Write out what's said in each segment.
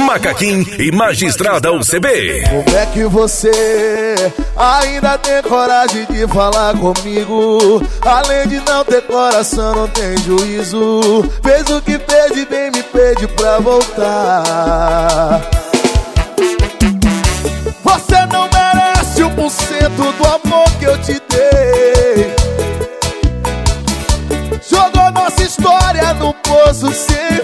Macaquinho e Magistrada UCB. Como é que você ainda tem coragem de falar comigo? Além de não ter coração, não tem juízo. Fez o que fez e vem me pedir pra voltar. Você não merece 1% do amor que eu te dei. Jogou nossa história num poço sem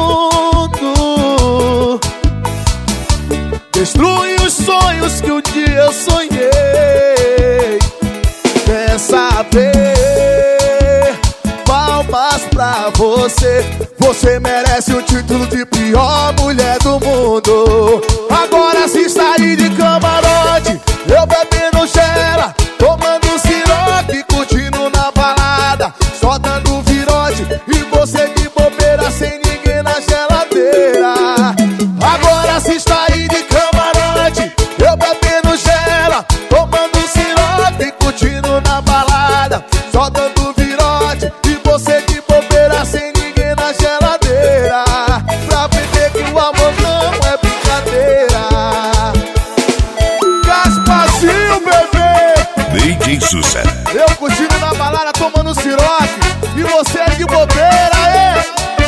fundo. Destruiu os sonhos que um dia eu sonhei. Quer saber? Palmas pra você. Você merece o título de pior mulher do mundo. Agora se sair de camarote, eu bebendo gela, tomando sirope, curtindo na balada, só dando virote, e você de bobeira sem ninguém na geladeira. Agora se sair de camarote, eu bebendo gela, tomando sirope, curtindo na balada, só dando virote, e você de bobeira sem ninguém na geladeira. Pra aprender que o amor não é brincadeira. Gasparzinho, bebê! DJ Sucesso. Eu curtindo na balada, tomando sirope, e você de bobeira, é?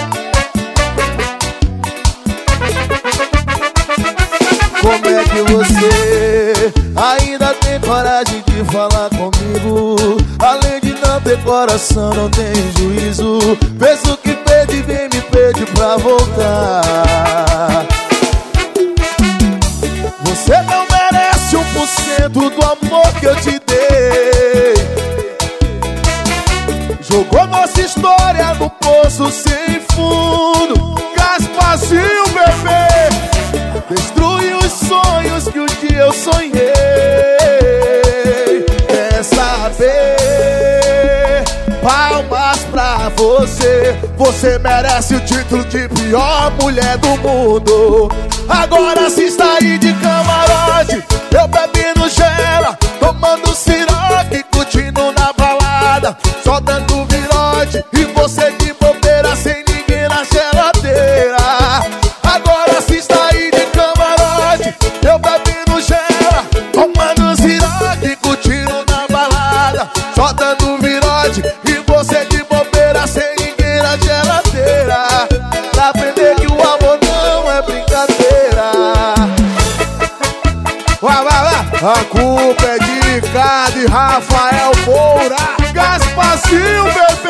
Como é que você ainda tem coragem de falar comigo? Além de não ter coração, não tem juízo. Fez o que fez e vem me pedir pra voltar. Você não merece 1% do amor que eu te dei. Jogou nossa história no poço sem fundo. Gasparzinho, bebê! Destruiu os sonhos que um dia eu sonhei. Quer saber? Palmas pra você. Você merece o título de pior mulher do mundo. Agora se sair de camarote, eu bebendo gela, tomando sirope, curtindo na balada, só dando virote, e você de bobeira sem ninguém na geladeira. Agora se sair de camarote, eu bebendo gela, tomando sirope, curtindo na balada, só dando virote, e você de bobeira sem ninguém na geladeira. Pra aprender que o amor não é brincadeira. Vai, vai, vai. A culpa é de Ricardo e Rafael Moura. Gasparzinho, bebê!